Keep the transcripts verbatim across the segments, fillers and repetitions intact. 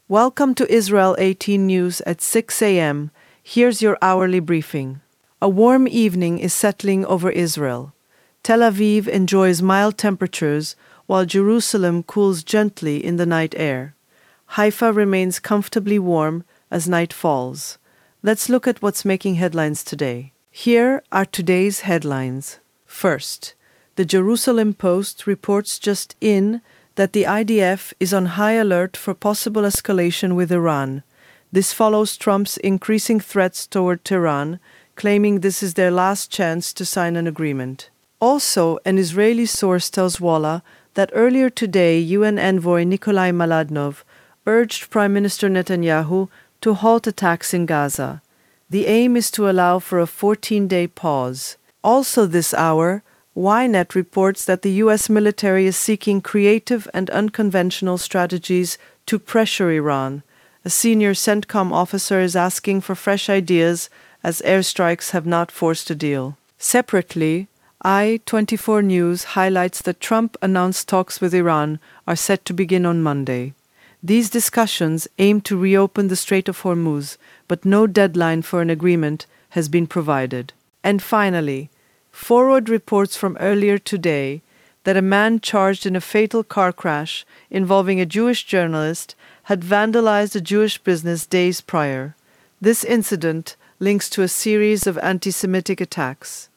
Welcome to Israel eighteen News at six a.m. Here's your hourly briefing. A warm evening is settling over Israel. Tel Aviv enjoys mild temperatures, while Jerusalem cools gently in the night air. Haifa remains comfortably warm as night falls. Let's look at what's making headlines today. Here are today's headlines. First, the Jerusalem Post reports just in that the I D F is on high alert for possible escalation with Iran. This follows Trump's increasing threats toward Tehran, claiming this is their last chance to sign an agreement. Also, an Israeli source tells Walla that earlier today U N envoy Nikolai Maladnov urged Prime Minister Netanyahu to halt attacks in Gaza. The aim is to allow for a fourteen-day pause. Also this hour, Ynet reports that the U S military is seeking creative and unconventional strategies to pressure Iran. A senior CENTCOM officer is asking for fresh ideas as airstrikes have not forced a deal. Separately, I twenty-four News highlights that Trump announced talks with Iran are set to begin on Monday. These discussions aim to reopen the Strait of Hormuz, but no deadline for an agreement has been provided. And finally, Forward reports from earlier today that a man charged in a fatal car crash involving a Jewish journalist had vandalized a Jewish business days prior. This incident links to a series of anti-Semitic attacks.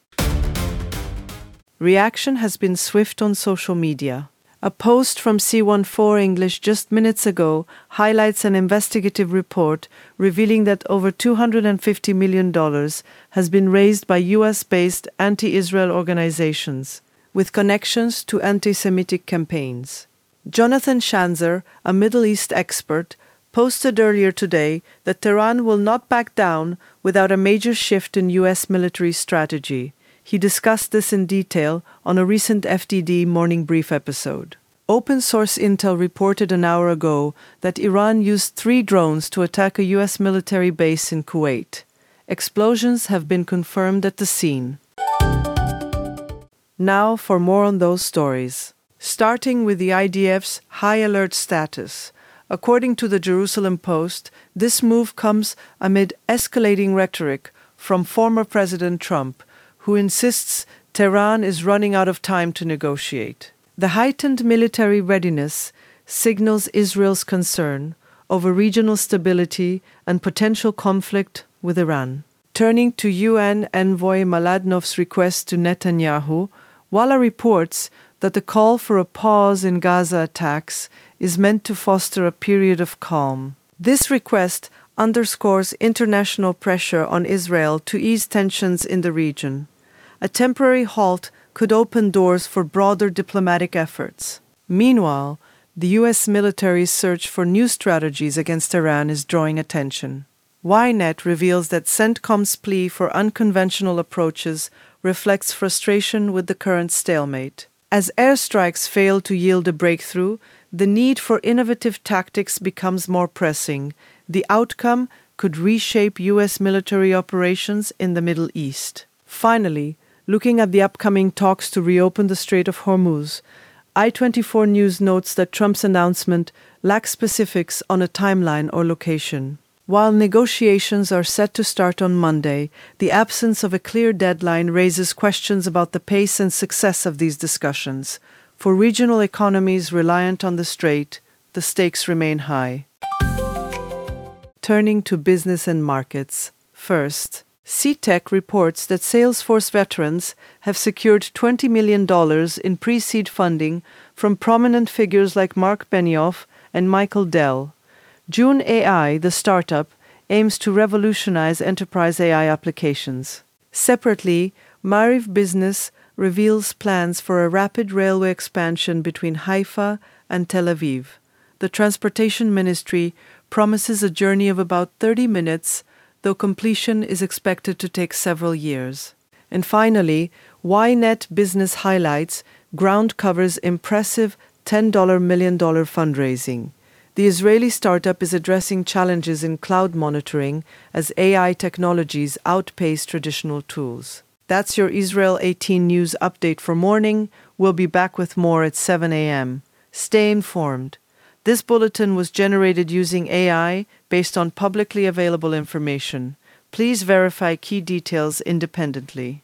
Reaction has been swift on social media. A post from C fourteen English just minutes ago highlights an investigative report revealing that over two hundred fifty million dollars has been raised by U S-based anti-Israel organizations, with connections to anti-Semitic campaigns. Jonathan Schanzer, a Middle East expert, posted earlier today that Tehran will not back down without a major shift in U S military strategy. He discussed this in detail on a recent F D D Morning Brief episode. Open source intel reported an hour ago that Iran used three drones to attack a U S military base in Kuwait. Explosions have been confirmed at the scene. Now for more on those stories. Starting with the I D F's high alert status. According to the Jerusalem Post, this move comes amid escalating rhetoric from former President Trump, who insists Tehran is running out of time to negotiate. The heightened military readiness signals Israel's concern over regional stability and potential conflict with Iran. Turning to U N envoy Maladnov's request to Netanyahu, Walla reports that the call for a pause in Gaza attacks is meant to foster a period of calm. This request underscores international pressure on Israel to ease tensions in the region. A temporary halt could open doors for broader diplomatic efforts. Meanwhile, the U S military's search for new strategies against Iran is drawing attention. Ynet reveals that CENTCOM's plea for unconventional approaches reflects frustration with the current stalemate. As airstrikes fail to yield a breakthrough, the need for innovative tactics becomes more pressing. The outcome could reshape U S military operations in the Middle East. Finally, looking at the upcoming talks to reopen the Strait of Hormuz, I twenty-four News notes that Trump's announcement lacks specifics on a timeline or location. While negotiations are set to start on Monday, the absence of a clear deadline raises questions about the pace and success of these discussions. For regional economies reliant on the strait, the stakes remain high. Turning to business and markets. First, C TEC reports that Salesforce veterans have secured twenty million dollars in pre-seed funding from prominent figures like Mark Benioff and Michael Dell. June A I, the startup, aims to revolutionize enterprise A I applications. Separately, Maariv Business reveals plans for a rapid railway expansion between Haifa and Tel Aviv. The Transportation Ministry promises a journey of about thirty minutes, though completion is expected to take several years. And finally, Ynet Business highlights Ground Cover's impressive ten million dollars fundraising. The Israeli startup is addressing challenges in cloud monitoring as A I technologies outpace traditional tools. That's your Israel eighteen News update for morning. We'll be back with more at seven a.m. Stay informed. This bulletin was generated using A I based on publicly available information. Please verify key details independently.